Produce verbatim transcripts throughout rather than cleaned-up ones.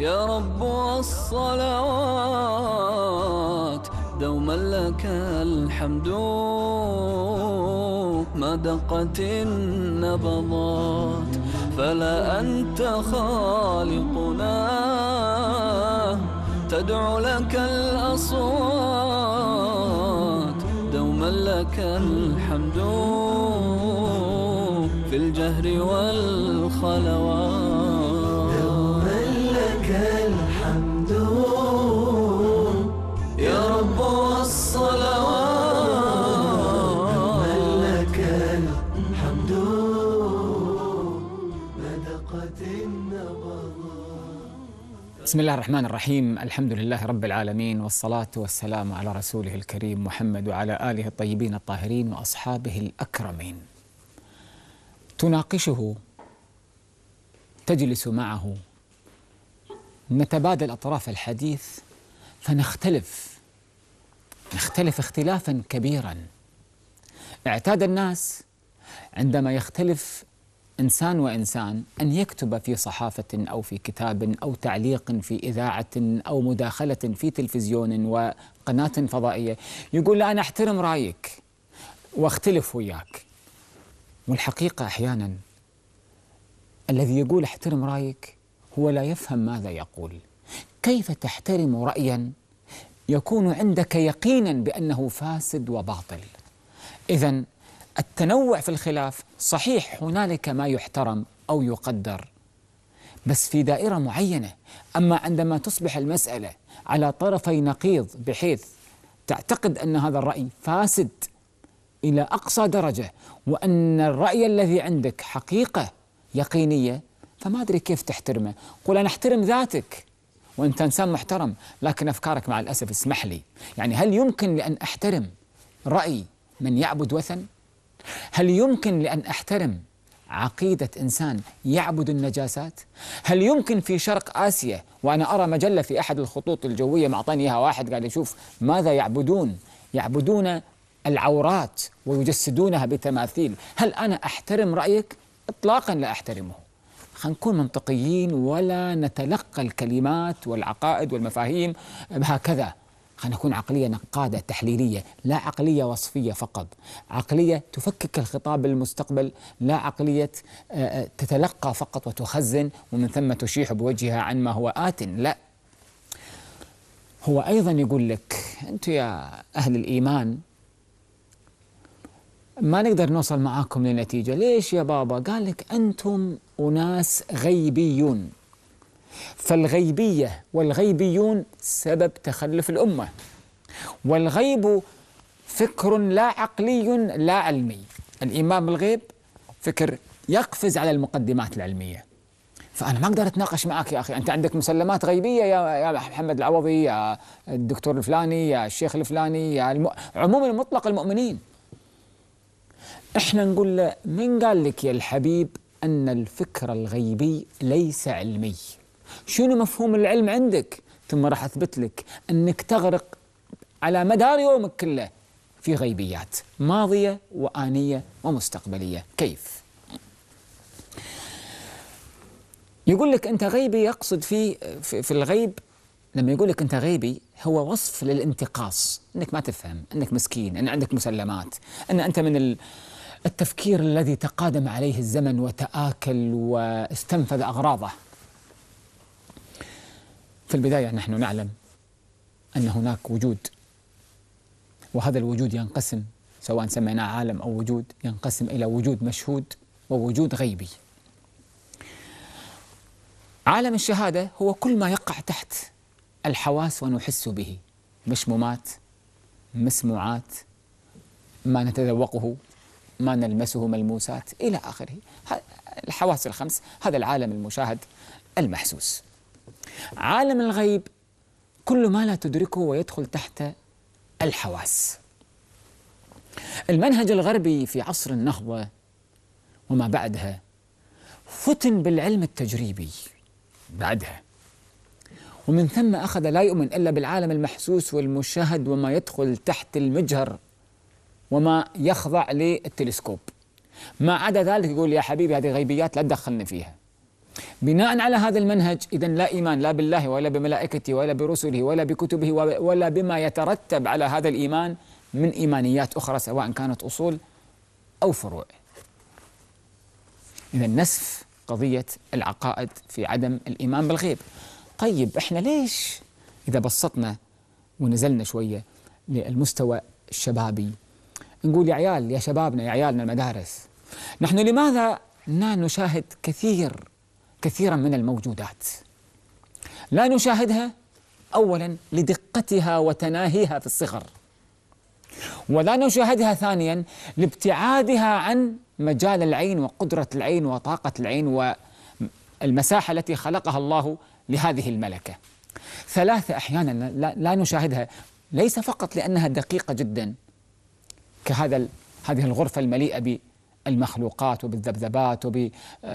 يا رب والصلوات دوما لك الحمد ما دقت النبضات، فلا أنت خالقنا تدعو لك الأصوات، دوما لك الحمد في الجهر والخلوات، دوما لك الحمد يا رب والصلوات، دوما لك الحمد ما دقت النبضات. بسم الله الرحمن الرحيم، الحمد لله رب العالمين، والصلاة والسلام على رسوله الكريم محمد وعلى آله الطيبين الطاهرين وأصحابه الأكرمين. تناقشه، تجلس معه، نتبادل أطراف الحديث فنختلف نختلف اختلافا كبيرا. اعتاد الناس عندما يختلف إنسان وإنسان أن يكتب في صحافة أو في كتاب أو تعليق في إذاعة أو مداخلة في تلفزيون وقناة فضائية يقول لا أنا أحترم رأيك وأختلف وياك. والحقيقة أحيانا الذي يقول احترم رأيك هو لا يفهم ماذا يقول. كيف تحترم رأيا يكون عندك يقينا بأنه فاسد وباطل؟ إذن التنوع في الخلاف صحيح، هنالك ما يحترم أو يقدر بس في دائرة معينة. أما عندما تصبح المسألة على طرفي نقيض بحيث تعتقد أن هذا الرأي فاسد إلى أقصى درجة وأن الرأي الذي عندك حقيقة يقينية، فما أدري كيف تحترمه. قل أنا أحترم ذاتك وأنت إنسان محترم، لكن أفكارك مع الأسف اسمح لي، يعني هل يمكن لأن أحترم رأي من يعبد وثن؟ هل يمكن لأن أحترم عقيدة إنسان يعبد النجاسات؟ هل يمكن في شرق آسيا، وأنا أرى مجلة في أحد الخطوط الجوية معطاني إياها واحد قال يشوف ماذا يعبدون، يعبدون العورات ويجسدونها بتماثيل، هل أنا أحترم رأيك؟ إطلاقا لا أحترمه. خلينا نكون منطقيين ولا نتلقى الكلمات والعقائد والمفاهيم هكذا. خلينا نكون عقلية نقادة تحليلية، لا عقلية وصفية فقط، عقلية تفكك الخطاب للمستقبل، لا عقلية تتلقى فقط وتخزن ومن ثم تشيح بوجهها عن ما هو آت. لا، هو أيضا يقول لك أنتم يا أهل الإيمان ما نقدر نوصل معاكم لنتيجة. ليش يا بابا؟ قال لك أنتم أناس غيبيون، فالغيبية والغيبيون سبب تخلف الأمة، والغيب فكر لا عقلي لا علمي. الإيمان بالغيب فكر يقفز على المقدمات العلمية. فأنا ما أقدر أتناقش معك يا أخي، أنت عندك مسلمات غيبية يا يا محمد العوضي، يا الدكتور الفلاني، يا الشيخ الفلاني، يا الم... عموم المطلق المؤمنين. إحنا نقول له من قال لك يا الحبيب أن الفكر الغيبي ليس علمي؟ شنو مفهوم العلم عندك؟ ثم راح أثبت لك أنك تغرق على مدار يومك كله في غيبيات ماضية وآنية ومستقبلية. كيف؟ يقول لك أنت غيبي، يقصد في في الغيب لما يقول لك أنت غيبي هو وصف للانتقاص، أنك ما تفهم، أنك مسكين، أن عندك مسلمات، أن أنت من التفكير الذي تقادم عليه الزمن وتآكل واستنفذ أغراضه. في البداية نحن نعلم أن هناك وجود، وهذا الوجود ينقسم، سواء سميناه عالم أو وجود، ينقسم إلى وجود مشهود ووجود غيبي. عالم الشهادة هو كل ما يقع تحت الحواس ونحس به، مشمومات، مسموعات، ما نتذوقه، ما نلمسه ملموسات إلى آخره. الحواس الخمس، هذا العالم المشاهد المحسوس. عالم الغيب كل ما لا تدركه ويدخل تحت الحواس. المنهج الغربي في عصر النهضة وما بعدها فتن بالعلم التجريبي بعدها، ومن ثم أخذ لا يؤمن إلا بالعالم المحسوس والمشاهد وما يدخل تحت المجهر وما يخضع للتلسكوب. ما عدا ذلك يقول يا حبيبي هذه غيبيات لا تدخلني فيها. بناء على هذا المنهج إذن لا إيمان لا بالله ولا بملائكته ولا برسله ولا بكتبه ولا بما يترتب على هذا الإيمان من إيمانيات أخرى سواء كانت أصول أو فروع. إذن نسف قضية العقائد في عدم الإيمان بالغيب. طيب إحنا ليش إذا بسطنا ونزلنا شوية للمستوى الشبابي نقول يا عيال يا شبابنا يا عيالنا المدارس، نحن لماذا لا نشاهد كثير كثيرا من الموجودات؟ لا نشاهدها أولا لدقتها وتناهيها في الصغر، ولا نشاهدها ثانيا لابتعادها عن مجال العين وقدرة العين وطاقة العين والمساحة التي خلقها الله لهذه الملكة. ثلاثة أحيانا لا نشاهدها ليس فقط لأنها دقيقة جدا كهذا هذه الغرفة المليئة بالمخلوقات وبالذبذبات وب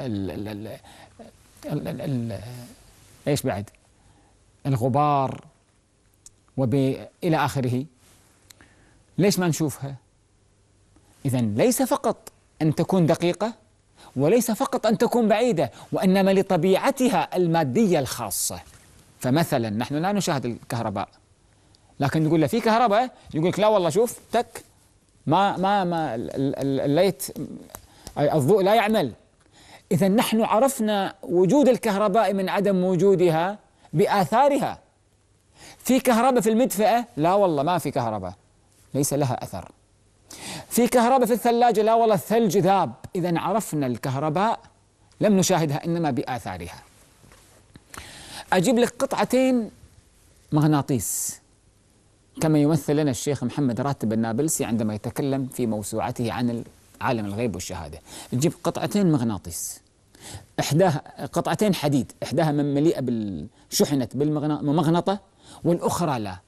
ايش بعد الغبار وإلى آخره، ليش ما نشوفها؟ إذن ليس فقط أن تكون دقيقة وليس فقط أن تكون بعيدة، وإنما لطبيعتها المادية الخاصة. فمثلا نحن لا نشاهد الكهرباء، لكن نقول له في كهرباء، يقول لك لا والله شوف تك ما ما ما الليت الضوء لا يعمل. إذا نحن عرفنا وجود الكهرباء من عدم وجودها بآثارها. في كهرباء في المدفأة؟ لا والله ما في كهرباء، ليس لها أثر. في كهرباء في الثلاجة؟ لا والله الثلج ذاب. إذا عرفنا الكهرباء لم نشاهدها إنما بآثارها. أجيب لك قطعتين مغناطيس كما يمثل لنا الشيخ محمد راتب النابلسي عندما يتكلم في موسوعته عن عالم الغيب والشهادة. تجيب قطعتين مغناطيس، إحداها قطعتين حديد، إحداها مليئة بالشحنة بالمغنطة والأخرى لا.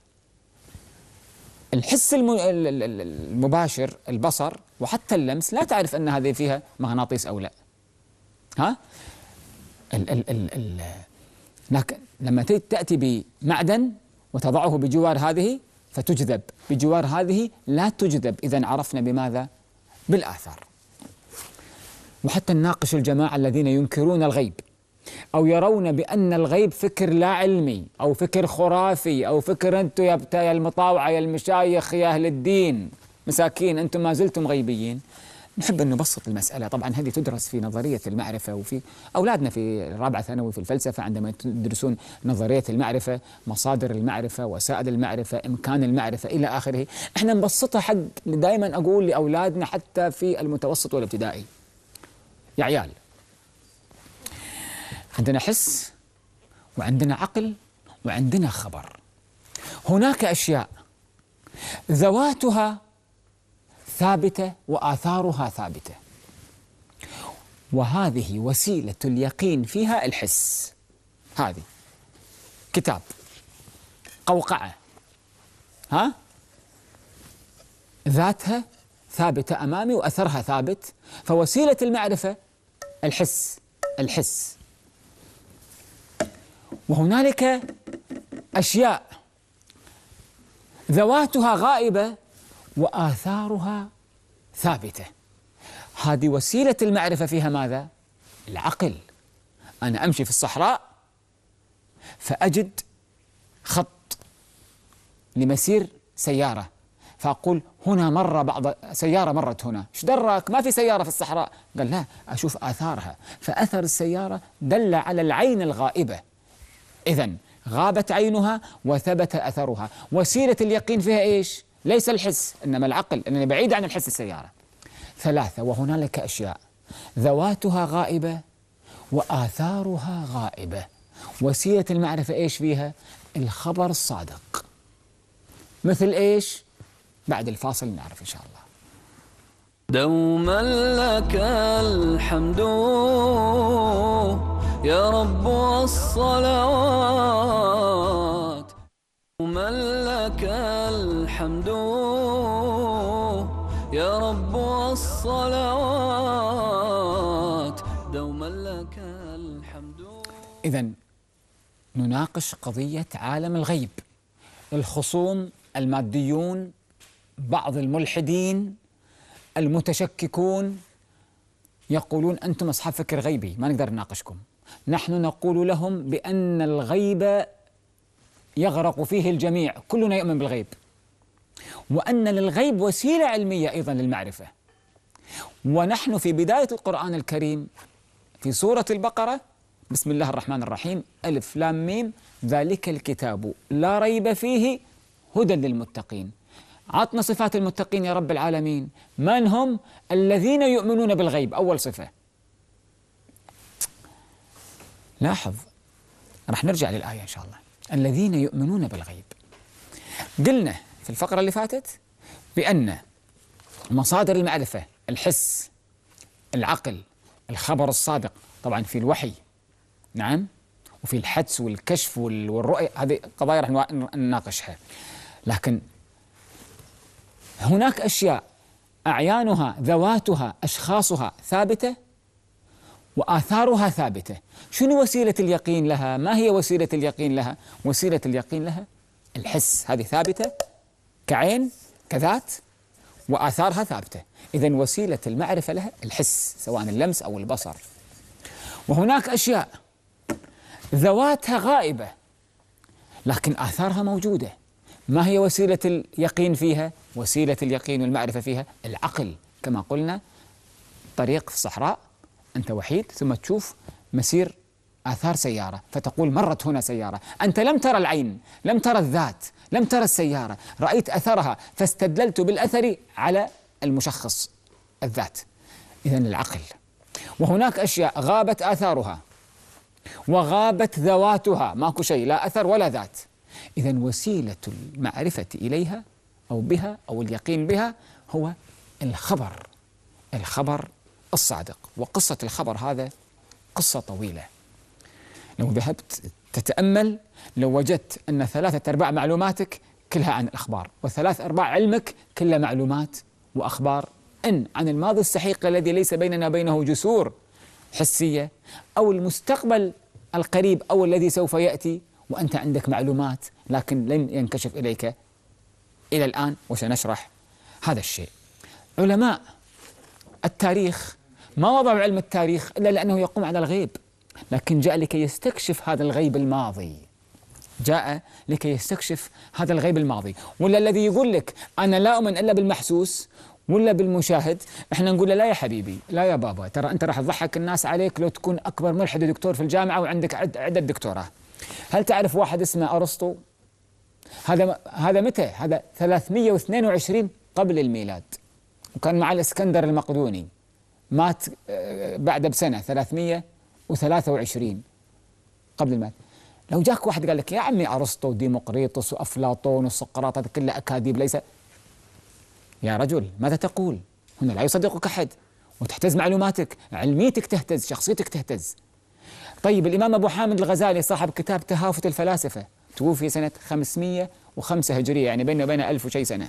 الحس المباشر البصر وحتى اللمس لا تعرف أن هذه فيها مغناطيس أو لا. ها؟ ال ال ال ال لكن لما تأتي بمعدن وتضعه بجوار هذه فتجذب، بجوار هذه لا تجذب. إذن عرفنا بماذا؟ بالآثار. وحتى نناقش الجماعة الذين ينكرون الغيب أو يرون بأن الغيب فكر لا علمي أو فكر خرافي أو فكر أنتم يا بتايا المطاوعة يا المشايخ يا أهل الدين مساكين أنتم ما زلتم غيبيين. نحب أن نبسط المسألة. طبعا هذه تدرس في نظرية المعرفة، وفي أولادنا في رابعة ثانوي في الفلسفة عندما يدرسون نظرية المعرفة، مصادر المعرفة، وسائل المعرفة، إمكان المعرفة إلى آخره. إحنا نبسطها حق دائما أقول لأولادنا حتى في المتوسط والابتدائي، يا عيال عندنا حس وعندنا عقل وعندنا خبر. هناك أشياء ذواتها ثابتة وآثارها ثابتة، وهذه وسيلة اليقين فيها الحس. هذه كتاب، قوقعة، ها ذاتها ثابتة أمامي وأثرها ثابت، فوسيلة المعرفة الحس الحس. وهنالك أشياء ذواتها غائبة وآثارها ثابتة، هذه وسيلة المعرفة فيها ماذا؟ العقل. أنا أمشي في الصحراء فأجد خط لمسير سيارة، فأقول هنا مر بعض سيارة مرت هنا. إيش دراك؟ ما في سيارة في الصحراء. قال لا، أشوف آثارها، فأثر السيارة دل على العين الغائبة. إذن غابت عينها وثبت أثرها. وسيلة اليقين فيها إيش؟ ليس الحس إنما العقل، أنني بعيد عن الحس السيارة. ثلاثة، وهنالك أشياء ذواتها غائبة وآثارها غائبة. وسيلة المعرفة إيش فيها؟ الخبر الصادق. مثل إيش؟ بعد الفاصل نعرف إن شاء الله. دوما لك الحمد يا رب والصلوات، دوما لك الحمد يا رب والصلوات، دوما لك الحمد. إذن نناقش قضية عالم الغيب. الخصوم الماديون، بعض الملحدين المتشككون يقولون أنتم أصحاب فكر غيبي ما نقدر نناقشكم. نحن نقول لهم بأن الغيب يغرق فيه الجميع، كلنا يؤمن بالغيب، وأن للغيب وسيلة علمية أيضا للمعرفة. ونحن في بداية القرآن الكريم في سورة البقرة بسم الله الرحمن الرحيم ألف لام ميم ذلك الكتاب لا ريب فيه هدى للمتقين. عطنا صفات المتقين يا رب العالمين، من هم؟ الذين يؤمنون بالغيب، أول صفة. لاحظ، رح نرجع للآية إن شاء الله. الذين يؤمنون بالغيب، قلنا في الفقرة اللي فاتت بأن مصادر المعرفة الحس، العقل، الخبر الصادق، طبعا في الوحي نعم، وفي الحدس والكشف والرؤية، هذه قضايا رح نناقشها. لكن هناك أشياء أعيانها ذواتها أشخاصها ثابتة وآثارها ثابتة. شنو وسيلة اليقين لها؟ ما هي وسيلة اليقين لها؟ وسيلة اليقين لها الحس، هذه ثابتة كعين كذات وآثارها ثابتة. إذن وسيلة المعرفة لها الحس، سواء اللمس أو البصر. وهناك أشياء ذواتها غائبة لكن آثارها موجودة. ما هي وسيلة اليقين فيها؟ وسيلة اليقين والمعرفة فيها العقل، كما قلنا طريق في الصحراء أنت وحيد ثم تشوف مسير آثار سيارة فتقول مرت هنا سيارة، أنت لم ترى العين، لم ترى الذات، لم ترى السيارة، رأيت أثرها فاستدللت بالأثر على المشخص الذات. إذن العقل. وهناك أشياء غابت آثارها وغابت ذواتها، ماكو شيء لا أثر ولا ذات. إذن وسيلة المعرفة إليها أو بها أو اليقين بها هو الخبر، الخبر الصادق. وقصة الخبر هذا قصة طويلة، لو ذهبت تتأمل لو وجدت أن ثلاثة أرباع معلوماتك كلها عن الأخبار، وثلاث أرباع علمك كلها معلومات وأخبار، إن عن الماضي السحيق الذي ليس بيننا وبينه جسور حسية، أو المستقبل القريب أو الذي سوف يأتي، وأنت عندك معلومات لكن لن ينكشف إليك إلى الآن، وسنشرح هذا الشيء. علماء التاريخ ما وضعوا علم التاريخ إلا لأنه يقوم على الغيب، لكن جاء لكي يستكشف هذا الغيب الماضي، جاء لكي يستكشف هذا الغيب الماضي. ولا الذي يقول لك أنا لا أؤمن إلا بالمحسوس ولا بالمشاهد، احنا نقول له لا يا حبيبي، لا يا بابا، ترى أنت راح تضحك الناس عليك لو تكون أكبر ملحد دكتور في الجامعة وعندك عدة دكتوراه. هل تعرف واحد اسمه أرسطو؟ هذا هذا متى؟ هذا ثلاثمئة واثنين وعشرين قبل الميلاد، وكان مع الإسكندر المقدوني، مات بعد بسنة ثلاثمئة وثلاثة وعشرين قبل الميلاد. لو جاك واحد قال لك يا عمي أرسطو وديمقريطس وأفلاطون وسقراط هذا كله أكاذيب، ليس، يا رجل ماذا تقول؟ هنا لا يصدقك أحد، وتهتز معلوماتك، علميتك تهتز، شخصيتك تهتز. طيب الإمام أبو حامد الغزالي صاحب كتاب تهافت الفلاسفة توفي سنة خمسمئة وخمسة هجرية، يعني بينه وبين ألف وشي سنة.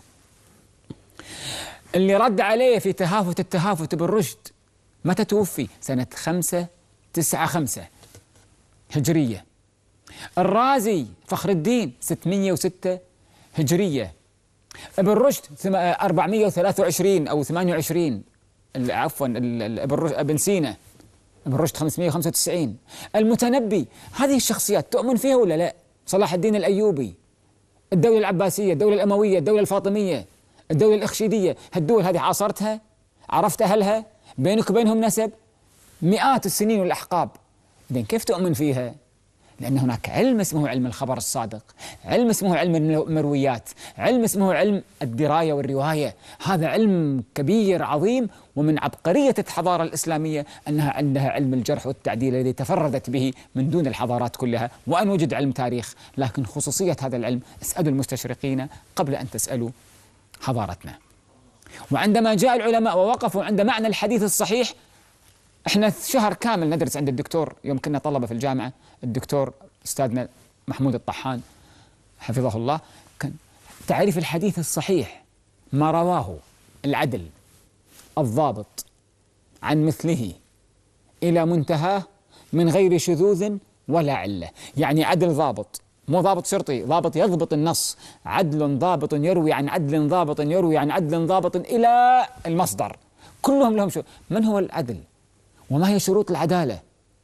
اللي رد عليه في تهافت التهافت بالرشد متى توفي؟ سنة خمسة تسعة خمسة هجرية. الرازي فخر الدين ستمئة وستة هجرية. ابن رشد أربعمئة وثلاثة وعشرين أو ثمانية وعشرين، عفوا ابن سينا ابن رشد خمسمئة وخمسة وتسعين. المتنبي، هذه الشخصيات تؤمن فيها ولا لا؟ صلاح الدين الأيوبي، الدولة العباسية، الدولة الأموية، الدولة الفاطمية، الدولة الإخشيدية، هالدول هذه عاصرتها؟ عرفت أهلها؟ بينك وبينهم نسب مئات السنين والأحقاب، إذن كيف تؤمن فيها؟ لأن هناك علم اسمه علم الخبر الصادق، علم اسمه علم المرويات، علم اسمه علم الدراية والرواية. هذا علم كبير عظيم، ومن عبقرية الحضارة الإسلامية أنها عندها علم الجرح والتعديل الذي تفردت به من دون الحضارات كلها. وأن وجد علم تاريخ، لكن خصوصية هذا العلم اسألوا المستشرقين قبل أن تسألوا حضارتنا. وعندما جاء العلماء ووقفوا عند معنى الحديث الصحيح، احنا شهر كامل ندرس عند الدكتور، يوم كنا طلبة في الجامعة، الدكتور أستاذنا محمود الطحان حفظه الله، كان تعريف الحديث الصحيح ما رواه العدل الضابط عن مثله إلى منتهاه من غير شذوذ ولا علة. يعني عدل ضابط، مو ضابط شرطي، ضابط يضبط النص، عدل ضابط يروي عن عدل ضابط يروي عن عدل ضابط إلى المصدر، كلهم لهم شو. من هو العدل؟ وما هي شروط العدالة؟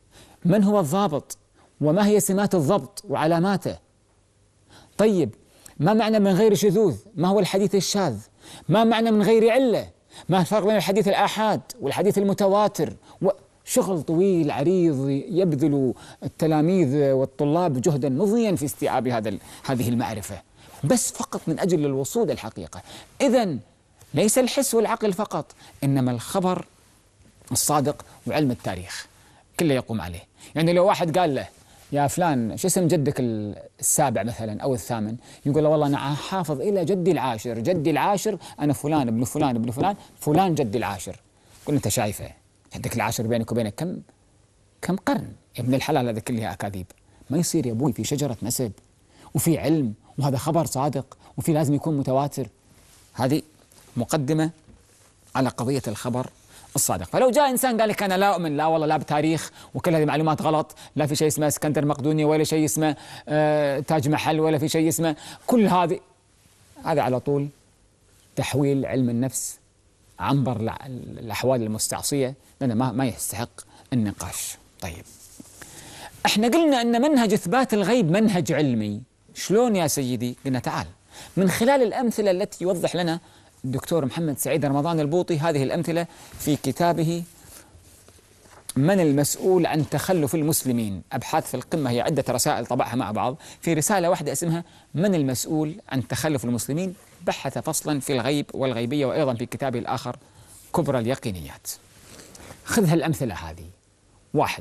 من هو الضابط؟ وما هي سمات الضبط وعلاماته؟ طيب ما معنى من غير شذوذ؟ ما هو الحديث الشاذ؟ ما معنى من غير علة؟ ما الفرق بين الحديث الآحاد والحديث المتواتر؟ وشغل طويل عريض يبذل التلاميذ والطلاب جهدا مضنيا في استيعاب هذا هذه المعرفة، بس فقط من أجل الوصول الحقيقة. إذن ليس الحس والعقل فقط، إنما الخبر الصادق وعلم التاريخ كله يقوم عليه. يعني لو واحد قال له يا فلان شو اسم جدك السابع مثلا أو الثامن، يقول له والله أنا حافظ إلى جدي العاشر، جدي العاشر أنا فلان ابن فلان ابن فلان فلان جدي العاشر. قل أنت شايفه جدك العاشر بينك وبينك كم كم قرن يا ابن الحلال، هذا كلها أكاذيب. ما يصير يا أبوي، في شجرة نسب وفي علم، وهذا خبر صادق وفي لازم يكون متواتر. هذه مقدمة على قضية الخبر الصادق. فلو جاء إنسان قال لك أنا لا أؤمن، لا والله لا بتاريخ وكل هذه معلومات غلط، لا في شيء اسمه اسكندر مقدوني ولا شيء اسمه آه تاج محل ولا في شيء اسمه كل هذه، هذا على طول تحويل علم النفس عنبر الأحوال المستعصية، لأنه ما ما يستحق النقاش. طيب احنا قلنا أن منهج إثبات الغيب منهج علمي. شلون يا سيدي؟ قلنا تعال من خلال الأمثلة التي يوضح لنا الدكتور محمد سعيد رمضان البوطي هذه الأمثلة في كتابه من المسؤول عن تخلف المسلمين. أبحاث في القمة، هي عدة رسائل طبعها مع بعض، في رسالة واحدة اسمها من المسؤول عن تخلف المسلمين، بحث فصلا في الغيب والغيبية، وأيضا في كتابه الآخر كبرى اليقينيات. خذ هالأمثلة هذه. واحد،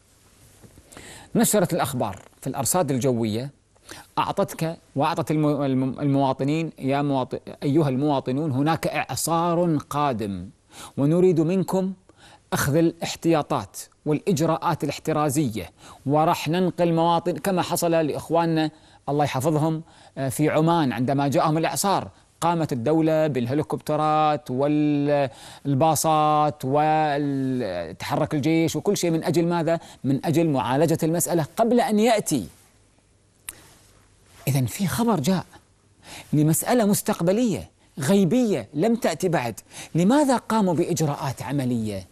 نشرت الأخبار في الأرصاد الجوية أعطتك وأعطت المواطنين يا مواطن أيها المواطنون هناك إعصار قادم ونريد منكم أخذ الاحتياطات والإجراءات الاحترازية، وراح ننقل مواطن كما حصل لإخواننا الله يحفظهم في عمان عندما جاءهم الإعصار. قامت الدولة بالهليكوبترات والباصات وتحرك الجيش وكل شيء، من أجل ماذا؟ من أجل معالجة المسألة قبل أن يأتي. إذن في خبر جاء لمسألة مستقبلية غيبية لم تأتي بعد، لماذا قاموا بإجراءات عملية؟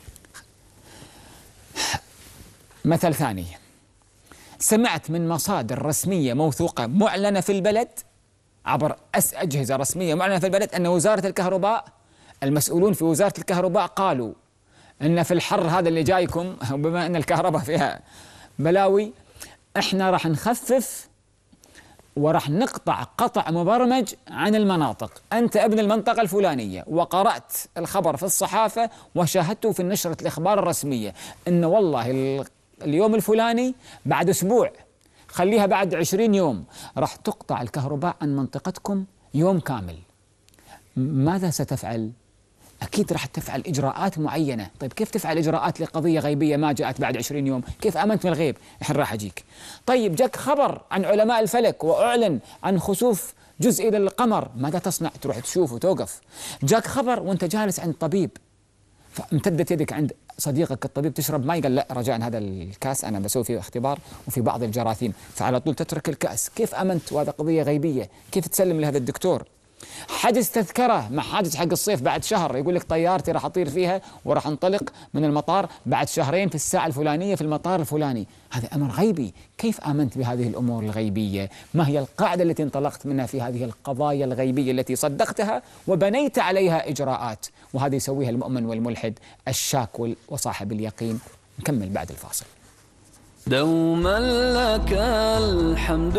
مثل ثاني، سمعت من مصادر رسمية موثوقة معلنة في البلد عبر أجهزة رسمية معلنة في البلد أن وزارة الكهرباء، المسؤولون في وزارة الكهرباء قالوا أن في الحر هذا اللي جايكم، وبما أن الكهرباء فيها بلاوي، إحنا راح نخفف وراح نقطع قطع مبرمج عن المناطق. أنت ابن المنطقة الفلانية وقرأت الخبر في الصحافة وشاهدته في نشرة الإخبار الرسمية أن والله اليوم الفلاني بعد أسبوع، خليها بعد عشرين يوم، راح تقطع الكهرباء عن منطقتكم يوم كامل. ماذا ستفعل؟ أكيد راح تفعل إجراءات معينة. طيب كيف تفعل إجراءات لقضية غيبية ما جاءت بعد عشرين يوم؟ كيف آمنت من الغيب؟ إحنا راح أجيك. طيب جاك خبر عن علماء الفلك وأعلن عن خسوف جزء للقمر، ماذا تصنع؟ تروح تشوف وتوقف. جاك خبر وأنت جالس عند طبيب، فامتدت يدك عند صديقك الطبيب تشرب ماء، قال لا رجاء هذا الكاس أنا بسوي فيه اختبار وفي بعض الجراثيم، فعلى طول تترك الكأس. كيف أمنت وهذا قضية غيبية؟ كيف تسلم لهذا الدكتور؟ حجز تذكرة مع حاجز حق الصيف بعد شهر، يقول لك طيارتي راح أطير فيها وراح انطلق من المطار بعد شهرين في الساعة الفلانية في المطار الفلاني، هذا أمر غيبي. كيف آمنت بهذه الأمور الغيبية؟ ما هي القاعدة التي انطلقت منها في هذه القضايا الغيبية التي صدقتها وبنيت عليها إجراءات؟ وهذا يسويها المؤمن والملحد الشاك وصاحب اليقين. نكمل بعد الفاصل. دوما لك الحمد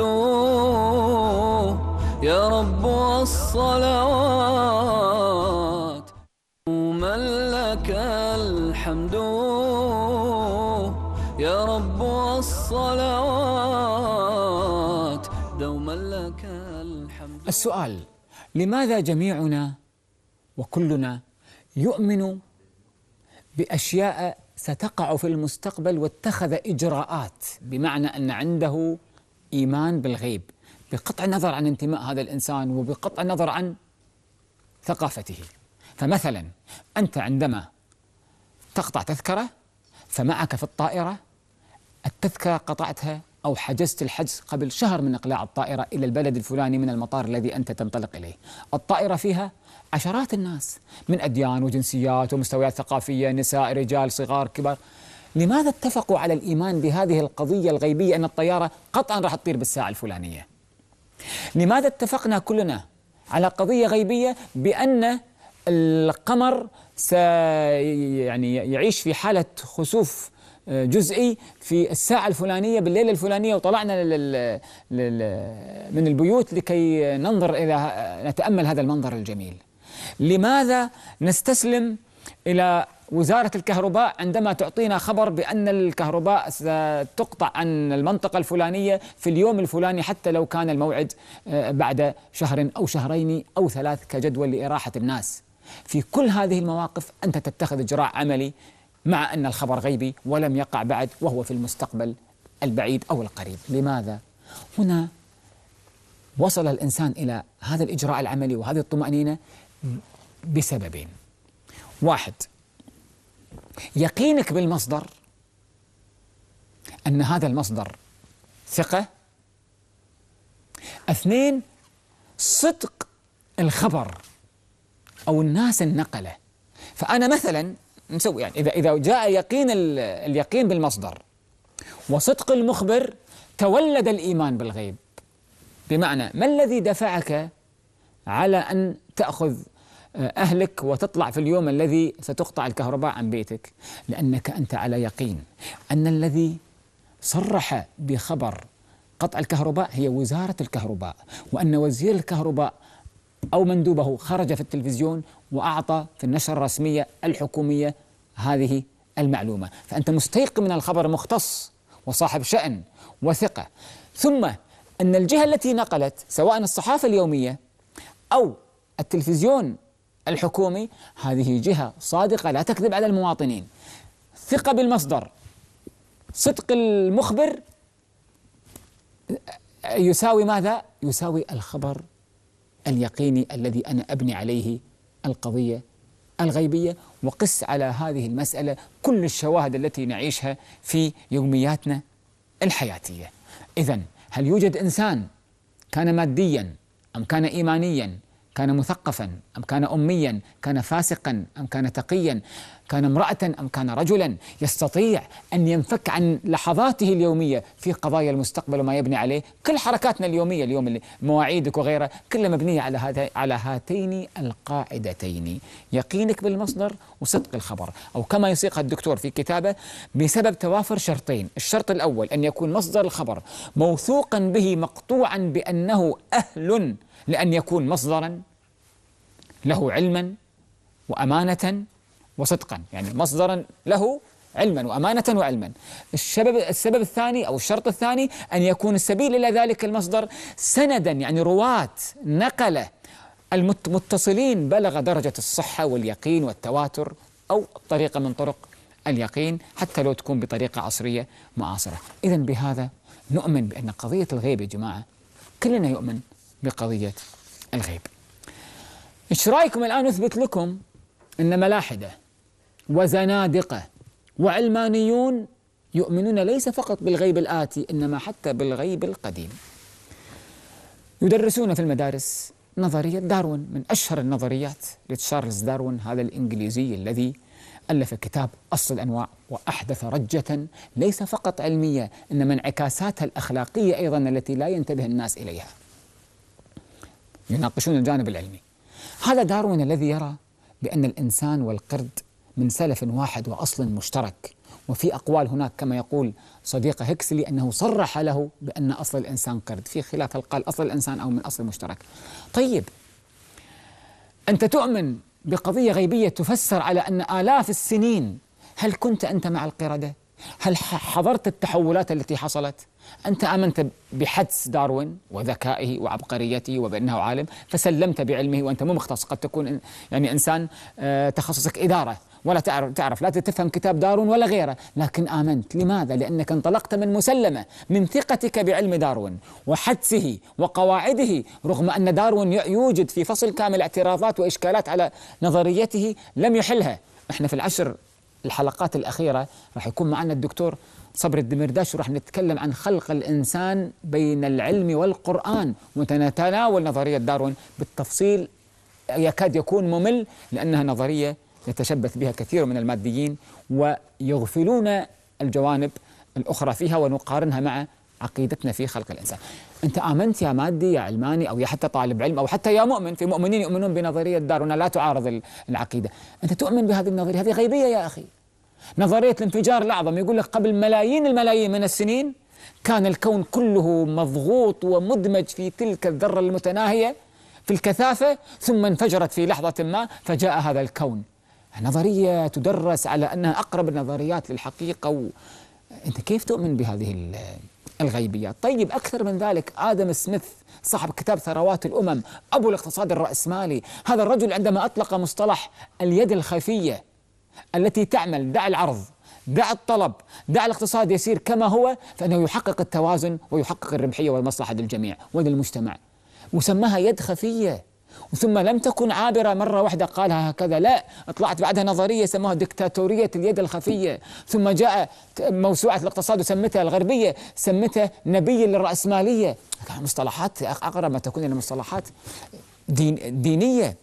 يا رب والصلوات، دوما لك الحمد يا رب والصلوات، دوما لك الحمد. السؤال: لماذا جميعنا وكلنا يؤمن بأشياء ستقع في المستقبل واتخذ إجراءات، بمعنى أن عنده إيمان بالغيب بقطع النظر عن انتماء هذا الإنسان وبقطع النظر عن ثقافته؟ فمثلا أنت عندما تقطع تذكرة فمعك في الطائرة التذكرة قطعتها أو حجزت الحجز قبل شهر من إقلاع الطائرة إلى البلد الفلاني من المطار الذي أنت تنطلق إليه. الطائرة فيها عشرات الناس من أديان وجنسيات ومستويات ثقافية، نساء رجال صغار كبار، لماذا اتفقوا على الإيمان بهذه القضية الغيبية أن الطيارة قطعا راح تطير بالساعة الفلانية؟ لماذا اتفقنا كلنا على قضية غيبية بأن القمر سي يعني يعيش في حالة خسوف جزئي في الساعة الفلانية بالليلة الفلانية، وطلعنا لل... لل... من البيوت لكي ننظر إلى نتأمل هذا المنظر الجميل؟ لماذا نستسلم إلى وزارة الكهرباء عندما تعطينا خبر بأن الكهرباء ستقطع عن المنطقة الفلانية في اليوم الفلاني حتى لو كان الموعد بعد شهر أو شهرين أو ثلاث كجدول لإراحة الناس؟ في كل هذه المواقف أنت تتخذ إجراء عملي مع أن الخبر غيبي ولم يقع بعد وهو في المستقبل البعيد أو القريب. لماذا؟ هنا وصل الإنسان إلى هذا الإجراء العملي وهذه الطمأنينة بسببين: واحد، يقينك بالمصدر أن هذا المصدر ثقة. اثنين، صدق الخبر أو الناس النقلة. فأنا مثلا نسوي يعني إذا إذا جاء يقين اليقين بالمصدر وصدق المخبر تولد الإيمان بالغيب. بمعنى، ما الذي دفعك على أن تأخذ أهلك وتطلع في اليوم الذي ستقطع الكهرباء عن بيتك؟ لأنك أنت على يقين أن الذي صرح بخبر قطع الكهرباء هي وزارة الكهرباء، وأن وزير الكهرباء أو مندوبه خرج في التلفزيون وأعطى في النشرة الرسمية الحكومية هذه المعلومة. فأنت مستيقن من الخبر، مختص وصاحب شأن وثقة. ثم أن الجهة التي نقلت سواء الصحافة اليومية أو التلفزيون الحكومي هذه جهة صادقة لا تكذب على المواطنين. ثقة بالمصدر، صدق المخبر يساوي ماذا؟ يساوي الخبر اليقيني الذي أنا أبني عليه القضية الغيبية. وقس على هذه المسألة كل الشواهد التي نعيشها في يومياتنا الحياتية. إذن هل يوجد إنسان كان ماديا أم كان إيمانيا، كان مثقفا أم كان أميا، كان فاسقا أم كان تقيا، كان امرأة أم كان رجلا، يستطيع أن ينفك عن لحظاته اليومية في قضايا المستقبل وما يبني عليه؟ كل حركاتنا اليومية اليوم، مواعيدك وغيرها، كلها مبنية على هذا على هاتين القاعدتين: يقينك بالمصدر وصدق الخبر، أو كما يصيغها الدكتور في كتابه: بسبب توافر شرطين. الشرط الأول أن يكون مصدر الخبر موثوقا به مقطوعا بأنه أهل لأن يكون مصدرا له علما وأمانة وصدقا، يعني مصدرا له علما وأمانة وعلما. السبب السبب الثاني أو الشرط الثاني أن يكون السبيل إلى ذلك المصدر سندا، يعني رواة نقلة المتصلين بلغ درجة الصحة واليقين والتواتر أو طريقة من طرق اليقين، حتى لو تكون بطريقة عصرية معاصرة. إذن بهذا نؤمن بأن قضية الغيب يا جماعة كلنا يؤمن بقضية الغيب. إيش رأيكم الآن أثبت لكم أن ملاحدة وزنادقة وعلمانيون يؤمنون ليس فقط بالغيب الآتي إنما حتى بالغيب القديم. يدرسون في المدارس نظرية داروين، من أشهر النظريات لتشارلز داروين، هذا الإنجليزي الذي ألف كتاب أصل الأنواع وأحدث رجة ليس فقط علمية إنما انعكاساتها الأخلاقية أيضا التي لا ينتبه الناس إليها. يناقشون الجانب العلمي. هذا داروين الذي يرى بأن الإنسان والقرد من سلف واحد وأصل مشترك، وفي أقوال هناك كما يقول صديق هيكسلي أنه صرح له بأن أصل الإنسان قرد، في خلاف هل قال أصل الإنسان أو من أصل مشترك. طيب أنت تؤمن بقضية غيبية تفسر على أن آلاف السنين، هل كنت أنت مع القردة؟ هل حضرت التحولات التي حصلت؟ أنت آمنت بحدس داروين وذكائه وعبقريته وبأنه عالم فسلمت بعلمه، وأنت مو مختص، قد تكون يعني إنسان تخصصك إدارة ولا تعرف, تعرف لا تفهم كتاب داروين ولا غيره، لكن آمنت. لماذا؟ لأنك انطلقت من مسلمة، من ثقتك بعلم داروين وحدسه وقواعده، رغم أن داروين يوجد في فصل كامل اعتراضات وإشكالات على نظريته لم يحلها. احنا في العشر الحلقات الأخيرة راح يكون معنا الدكتور صبر الدمرداش، وراح نتكلم عن خلق الإنسان بين العلم والقرآن، ونتناول نظرية داروين بالتفصيل يكاد يكون ممل، لأنها نظرية يتشبث بها كثير من الماديين ويغفلون الجوانب الأخرى فيها ونقارنها مع عقيدتنا في خلق الإنسان. أنت آمنت يا مادي يا علماني أو يا حتى طالب علم أو حتى يا مؤمن، في مؤمنين يؤمنون بنظرية داروين لا تعارض العقيدة، أنت تؤمن بهذه النظرية، هذه غيبية يا أخي. نظرية الانفجار الأعظم يقول لك قبل ملايين الملايين من السنين كان الكون كله مضغوط ومدمج في تلك الذرة المتناهية في الكثافة، ثم انفجرت في لحظة ما فجاء هذا الكون. نظرية تدرس على أنها أقرب النظريات للحقيقة و... أنت كيف تؤمن بهذه الغيبيات؟ طيب أكثر من ذلك، آدم سميث صاحب كتاب ثروات الأمم، أبو الاقتصاد الرأسمالي، هذا الرجل عندما أطلق مصطلح اليد الخفية التي تعمل دع العرض دع الطلب دع الاقتصاد يسير كما هو، فإنه يحقق التوازن ويحقق الربحية والمصلحة للجميع وللمجتمع، وسماها يد خفية. ثم لم تكن عابرة مرة واحدة قالها هكذا، لا، طلعت بعدها نظرية سموها دكتاتورية اليد الخفية، ثم جاء موسوعة الاقتصاد وسمتها الغربية سمتها نبي للرأسمالية. مصطلحات أقرب ما تكون إلى مصطلحات دين دينية.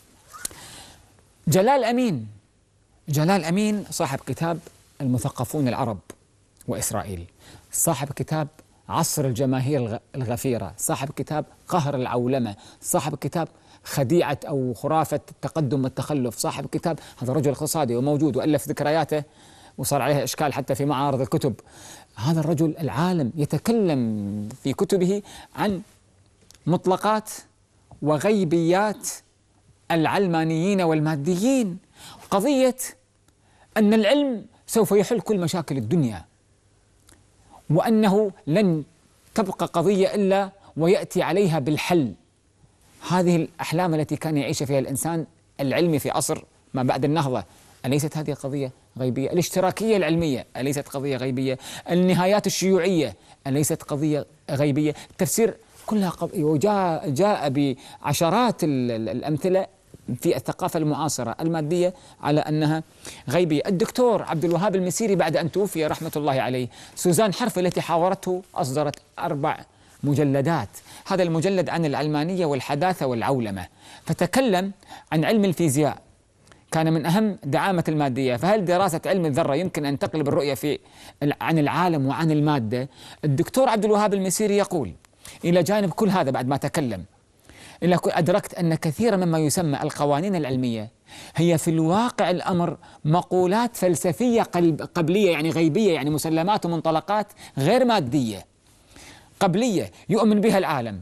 جلال أمين جلال أمين صاحب كتاب المثقفون العرب وإسرائيل، صاحب كتاب عصر الجماهير الغفيرة، صاحب كتاب قهر العولمة، صاحب كتاب خديعة أو خرافة التقدم والتخلف، صاحب كتاب، هذا رجل اقتصادي وموجود وألف ذكرياته وصار عليها إشكال حتى في معارض الكتب. هذا الرجل العالم يتكلم في كتبه عن مطلقات وغيبيات العلمانيين والماديين، قضية أن العلم سوف يحل كل مشاكل الدنيا، وأنه لن تبقى قضية إلا ويأتي عليها بالحل. هذه الأحلام التي كان يعيش فيها الإنسان العلمي في عصر ما بعد النهضة، أليست هذه قضية غيبية؟ الاشتراكية العلمية أليست قضية غيبية؟ النهايات الشيوعية أليست قضية غيبية؟ التفسير كلها قضية، وجاء جاء بعشرات الأمثلة في الثقافة المعاصرة المادية على أنها غيبية. الدكتور عبد الوهاب المسيري بعد أن توفي رحمة الله عليه، سوزان حرف التي حاورته أصدرت أربع مجلدات، هذا المجلد عن العلمانية والحداثة والعولمة، فتكلم عن علم الفيزياء كان من أهم دعامة المادية، فهل دراسة علم الذرة يمكن أن تقلب الرؤية في عن العالم وعن المادة؟ الدكتور عبد الوهاب المسيري يقول إلى جانب كل هذا بعد ما تكلم، إلا أدركت أن كثيرا مما يسمى القوانين العلمية هي في الواقع الأمر مقولات فلسفية قبلية، يعني غيبية، يعني مسلمات ومنطلقات غير مادية قبلية يؤمن بها العالم،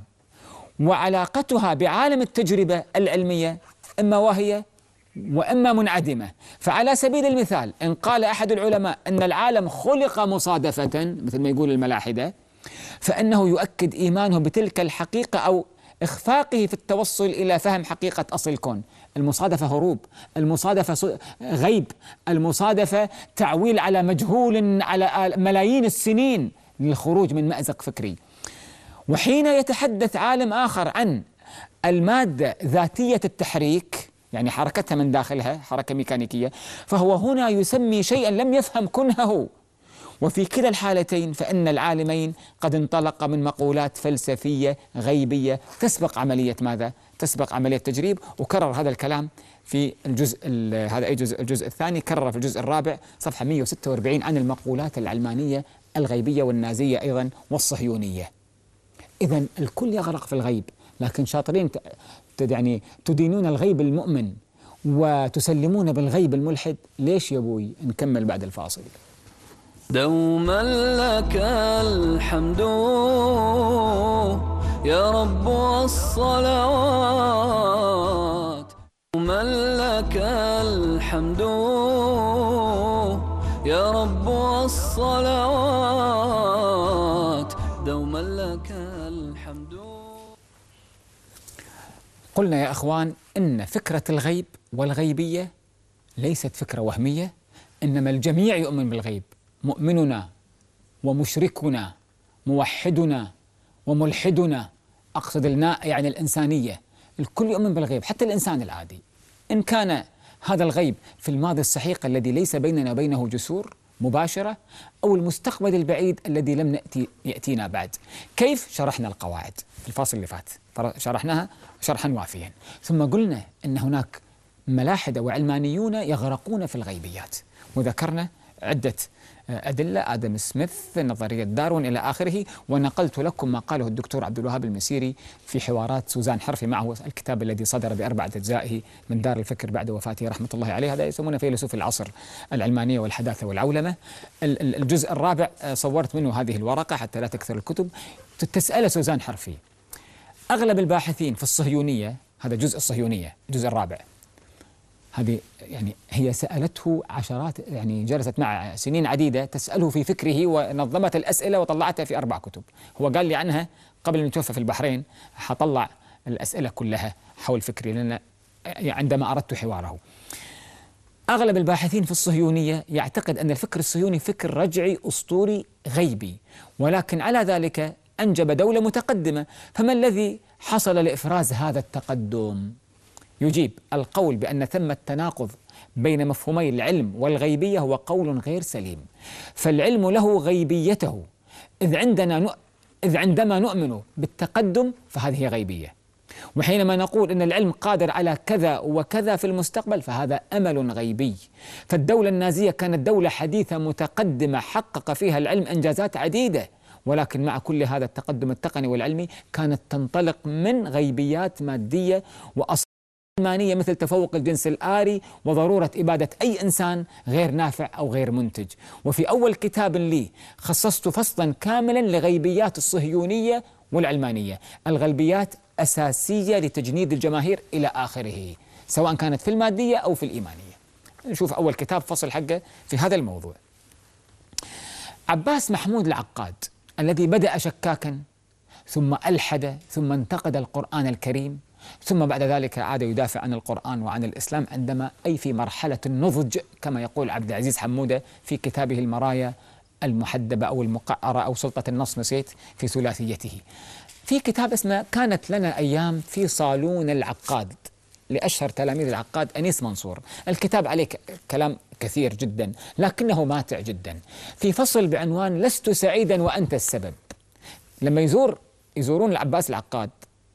وعلاقتها بعالم التجربة العلمية إما واهية وإما منعدمة. فعلى سبيل المثال إن قال أحد العلماء أن العالم خلق مصادفة مثل ما يقول الملاحدة، فإنه يؤكد إيمانه بتلك الحقيقة أو إخفاقه في التوصل إلى فهم حقيقة أصل الكون. المصادفة هروب، المصادفة غيب، المصادفة تعويل على مجهول على ملايين السنين للخروج من مأزق فكري. وحين يتحدث عالم آخر عن المادة ذاتية التحريك، يعني حركتها من داخلها حركة ميكانيكية، فهو هنا يسمي شيئا لم يفهم كنهه. وفي كلا الحالتين فإن العالمين قد انطلق من مقولات فلسفية غيبية تسبق عملية ماذا؟ تسبق عملية تجريب. وكرر هذا الكلام في الجزء هذا أي جزء الجزء الثاني، كرر في الجزء الرابع صفحة مئة وستة وأربعين عن المقولات العلمانية الغيبية والنازية أيضا والصهيونية. إذن الكل يغرق في الغيب، لكن شاطرين يعني تدينون الغيب المؤمن وتسلمون بالغيب الملحد. ليش يا أبوي؟ نكمل بعد الفاصل. دوما لك الحمد يا رب والصلوات، دوما لك الحمد يا رب والصلوات، دوما لك الحمد. قلنا يا أخوان إن فكرة الغيب والغيبية ليست فكرة وهمية، إنما الجميع يؤمن بالغيب، مؤمننا ومشركنا، موحدنا وملحدنا، أقصد الناء يعني الإنسانية، الكل يؤمن بالغيب حتى الإنسان العادي، إن كان هذا الغيب في الماضي السحيق الذي ليس بيننا وبينه جسور مباشرة، أو المستقبل البعيد الذي لم نأتي يأتينا بعد. كيف؟ شرحنا القواعد في الفاصل اللي فات، شرحناها شرحا وافيا، ثم قلنا أن هناك ملاحدة وعلمانيون يغرقون في الغيبيات، وذكرنا عدة أدلة، آدم سميث، نظرية داروين إلى آخره. ونقلت لكم ما قاله الدكتور عبد الوهاب المسيري في حوارات سوزان حرفي معه، الكتاب الذي صدر بأربعة أجزائه من دار الفكر بعد وفاته رحمة الله عليه. هذا يسمونه فيلسوف العصر، العلمانية والحداثة والعولمة. الجزء الرابع صورت منه هذه الورقة حتى لا تكثر الكتب. تسأل سوزان حرفي: أغلب الباحثين في الصهيونية، هذا جزء الصهيونية الجزء الرابع، هذه يعني هي سألته عشرات، يعني جلست مع سنين عديدة تسأله في فكره، ونظمت الأسئلة وطلعتها في أربع كتب. هو قال لي عنها قبل أن يتوفى في البحرين، حطلع الأسئلة كلها حول فكري لأن عندما أردت حواره. أغلب الباحثين في الصهيونية يعتقد أن الفكر الصهيوني فكر رجعي أسطوري غيبي، ولكن على ذلك أنجب دولة متقدمة. فما الذي حصل لإفراز هذا التقدم؟ يجيب: القول بأن ثمة تناقض بين مفهومي العلم والغيبية هو قول غير سليم، فالعلم له غيبيته، إذ عندنا ن... إذ عندما نؤمن بالتقدم فهذه غيبية، وحينما نقول أن العلم قادر على كذا وكذا في المستقبل فهذا أمل غيبي. فالدولة النازية كانت دولة حديثة متقدمة حقق فيها العلم إنجازات عديدة، ولكن مع كل هذا التقدم التقني والعلمي كانت تنطلق من غيبيات مادية وأصلا علمانية، مثل تفوق الجنس الآري وضرورة إبادة أي إنسان غير نافع أو غير منتج. وفي أول كتاب لي خصصت فصلا كاملا لغيبيات الصهيونية والعلمانية. الغيبيات أساسية لتجنيد الجماهير إلى آخره، سواء كانت في المادية أو في الإيمانية. نشوف أول كتاب فصل حقه في هذا الموضوع. عباس محمود العقاد الذي بدأ شكاكا ثم ألحد ثم انتقد القرآن الكريم، ثم بعد ذلك عاد يدافع عن القرآن وعن الإسلام عندما أي في مرحلة النضج كما يقول عبد العزيز حمودة في كتابه المرايا المحدبة أو المقعرة أو سلطة النص، نسيت، في ثلاثيته. في كتاب اسمه كانت لنا أيام في صالون العقاد لأشهر تلاميذ العقاد أنيس منصور. الكتاب عليه كلام كثير جدا لكنه ماتع جدا. في فصل بعنوان لست سعيدا وأنت السبب، لما يزور يزورون العباس العقاد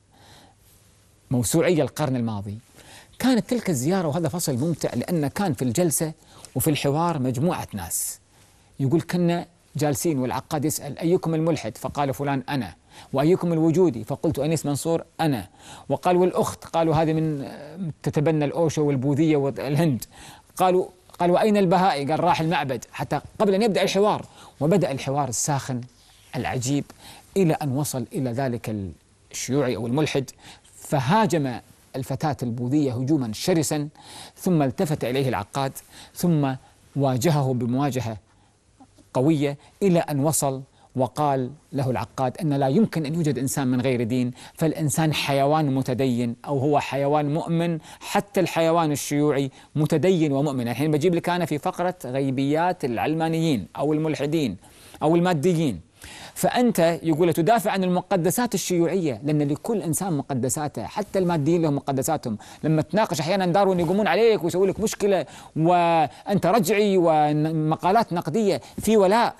موسوعي القرن الماضي، كانت تلك الزيارة، وهذا فصل ممتع لأن كان في الجلسة وفي الحوار مجموعة ناس، يقول كنا جالسين والعقاد يسأل أيكم الملحد؟ فقال فلان أنا. وأيكم الوجودي؟ فقلت أنيس منصور أنا. وقال والأخت؟ قالوا هذه من تتبنى الأوشو والبوذية والهند. قالوا قال وأين البهائي؟ قال راح المعبد، حتى قبل أن يبدأ الحوار. وبدأ الحوار الساخن العجيب إلى أن وصل إلى ذلك الشيوعي أو الملحد، فهاجم الفتاة البوذية هجوما شرسا، ثم التفت إليه العقاد ثم واجهه بمواجهة قوية إلى أن وصل وقال له العقاد أن لا يمكن أن يوجد إنسان من غير دين، فالإنسان حيوان متدين أو هو حيوان مؤمن، حتى الحيوان الشيوعي متدين ومؤمن. الحين بجيب لك أنا في فقرة غيبيات العلمانيين أو الملحدين أو الماديين. فأنت يقول تدافع عن المقدسات الشيوعية، لأن لكل إنسان مقدساته، حتى الماديين لهم مقدساتهم. لما تناقش أحيانا داروين يقومون عليك ويسوي لك مشكلة وأنت رجعي ومقالات نقدية في ولاء.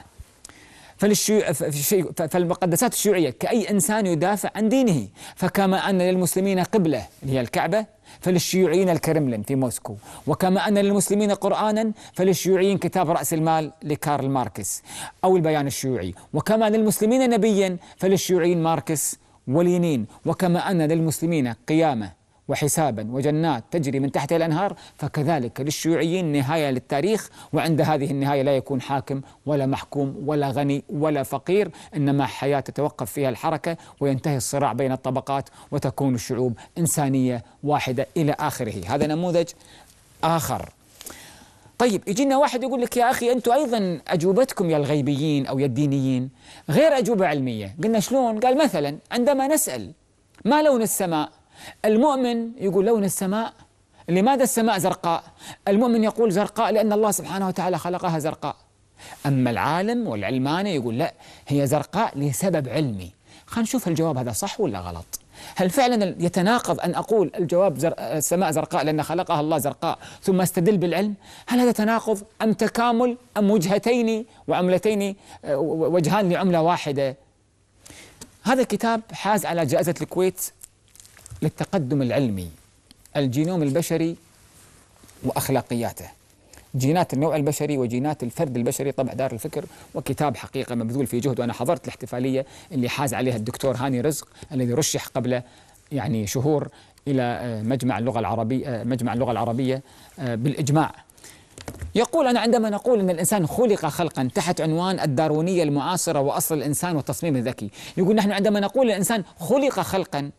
فالمقدسات الشيوعية كأي إنسان يدافع عن دينه. فكما أن للمسلمين قبلة اللي هي الكعبة، فللشيوعيين الكرملين في موسكو. وكما أن للمسلمين قرآنا، فللشيوعيين كتاب رأس المال لكارل ماركس أو البيان الشيوعي. وكما للمسلمين نبيا، فللشيوعيين ماركس ولينين. وكما أن للمسلمين قيامة وحسابا وجنات تجري من تحتها الأنهار، فكذلك للشيوعيين نهاية للتاريخ، وعند هذه النهاية لا يكون حاكم ولا محكوم ولا غني ولا فقير، إنما حياة تتوقف فيها الحركة وينتهي الصراع بين الطبقات وتكون الشعوب إنسانية واحدة إلى آخره. هذا نموذج آخر. طيب يجينا واحد يقول لك يا أخي أنتم أيضا أجوبتكم يا الغيبيين أو يا الدينيين غير أجوبة علمية. قلنا شلون؟ قال مثلا عندما نسأل ما لون السماء، المؤمن يقول لون السماء، لماذا السماء زرقاء؟ المؤمن يقول زرقاء لأن الله سبحانه وتعالى خلقها زرقاء. أما العالم والعلماني يقول لا، هي زرقاء لسبب علمي. خلينا نشوف الجواب هذا صح ولا غلط. هل فعلا يتناقض أن أقول الجواب زر... السماء زرقاء لأن خلقها الله زرقاء ثم استدل بالعلم؟ هل هذا تناقض أم تكامل أم وجهتين وعملتين، وجهان لعملة واحدة؟ هذا الكتاب حاز على جائزة الكويت للتقدم العلمي، الجينوم البشري وأخلاقياته. جينات النوع البشري وجينات الفرد البشري، طبع دار الفكر، وكتاب حقيقة مبذول في جهد. وأنا حضرت الاحتفالية اللي حاز عليها الدكتور هاني رزق الذي رشح قبل يعني شهور إلى مجمع اللغة العربية مجمع اللغة العربية بالإجماع. يقول: أنا عندما نقول أن الإنسان خلق خلقا تحت عنوان الداروينية المعاصرة وأصل الإنسان والتصميم الذكي، يقول نحن عندما نقول الإنسان خلق خلقا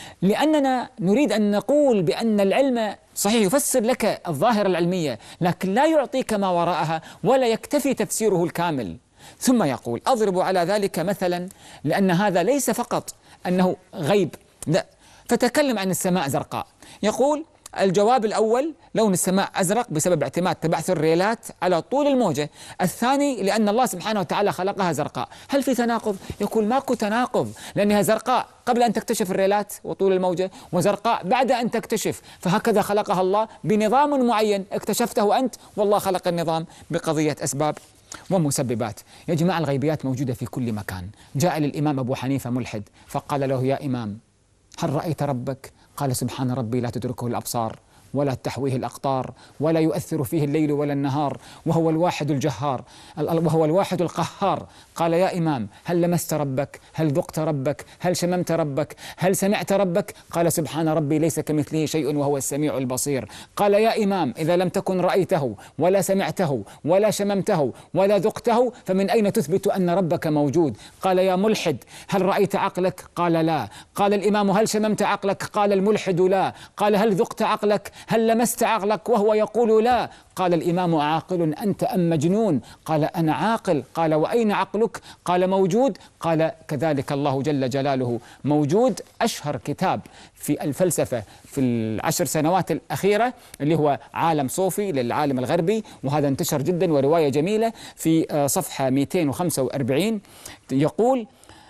لأننا نريد أن نقول بأن العلم صحيح يفسر لك الظاهرة العلمية لكن لا يعطيك ما وراءها ولا يكتفي تفسيره الكامل. ثم يقول: أضرب على ذلك مثلا لأن هذا ليس فقط أنه غيب، لا، فتكلم عن السماء زرقاء. يقول: الجواب الأول لون السماء أزرق بسبب اعتماد تبعثر الريلات على طول الموجة. الثاني لأن الله سبحانه وتعالى خلقها زرقاء. هل في تناقض؟ يقول: ماكو تناقض، لأنها زرقاء قبل أن تكتشف الريلات وطول الموجة، وزرقاء بعد أن تكتشف، فهكذا خلقها الله بنظام معين اكتشفته أنت، والله خلق النظام بقضية أسباب ومسببات. يا جماعة الغيبيات موجودة في كل مكان. جاء للإمام أبو حنيفة ملحد فقال له: يا إمام هل رأيت ربك؟ قال: سبحان ربي لا تدركه الأبصار ولا تحويه الأقطار ولا يؤثر فيه الليل ولا النهار وهو الواحد الجهار وهو الواحد القهار. قال: يا إمام هل لمست ربك؟ هل ذقت ربك؟ هل شممت ربك؟ هل سمعت ربك؟ قال: سبحان ربي ليس كمثله شيء وهو السميع البصير. قال: يا إمام إذا لم تكن رأيته ولا سمعته ولا شممته ولا ذقته فمن أين تثبت أن ربك موجود؟ قال: يا ملحد هل رأيت عقلك؟ قال: لا. قال الإمام: هل شممت عقلك؟ قال الملحد: لا. قال: هل ذقت عقلك؟ هل لمست عقلك؟ وهو يقول: لا. قال الإمام: عاقل أنت أم مجنون؟ قال: أنا عاقل. قال: وأين عقلك؟ قال: موجود. قال: كذلك الله جل جلاله موجود. أشهر كتاب في الفلسفة في العشر سنوات الأخيرة اللي هو عالم صوفي للعالم الغربي، وهذا انتشر جدا، ورواية جميلة في صفحة مئتين وخمسة وأربعين يقول: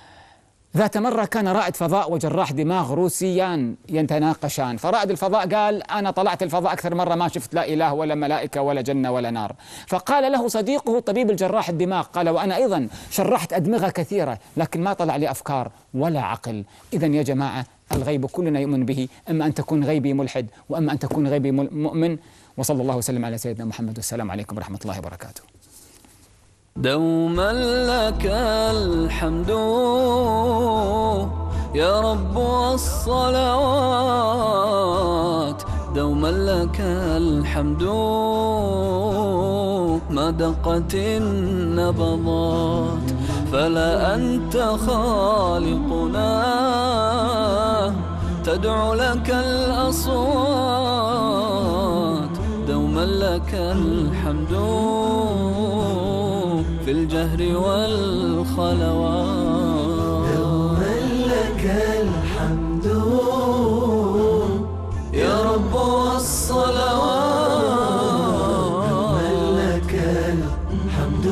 ذات مرة كان رائد فضاء وجراح دماغ روسيان يتناقشان، فرائد الفضاء قال: أنا طلعت الفضاء أكثر مرة ما شفت لا إله ولا ملائكة ولا جنة ولا نار. فقال له صديقه طبيب الجراح الدماغ، قال: وأنا أيضا شرحت أدمغة كثيرة لكن ما طلع لي أفكار ولا عقل. إذن يا جماعة الغيب كلنا يؤمن به، أما أن تكون غيبي ملحد وأما أن تكون غيبي مؤمن. وصلى الله وسلم على سيدنا محمد، والسلام عليكم ورحمة الله وبركاته. دوما لك الحمد يا رب والصلوات، دوما لك الحمد ما دقت النبضات، فلا أنت خالقنا تدعو لك الأصوات، دوما لك الحمد في الجهر والخلوات، دوما لك الحمد يا رب والصلوات، دوما لك الحمد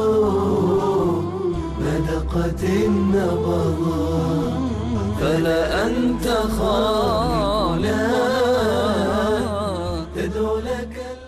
ما دقت النبضات، فلا أنت خالقنا تدعو لك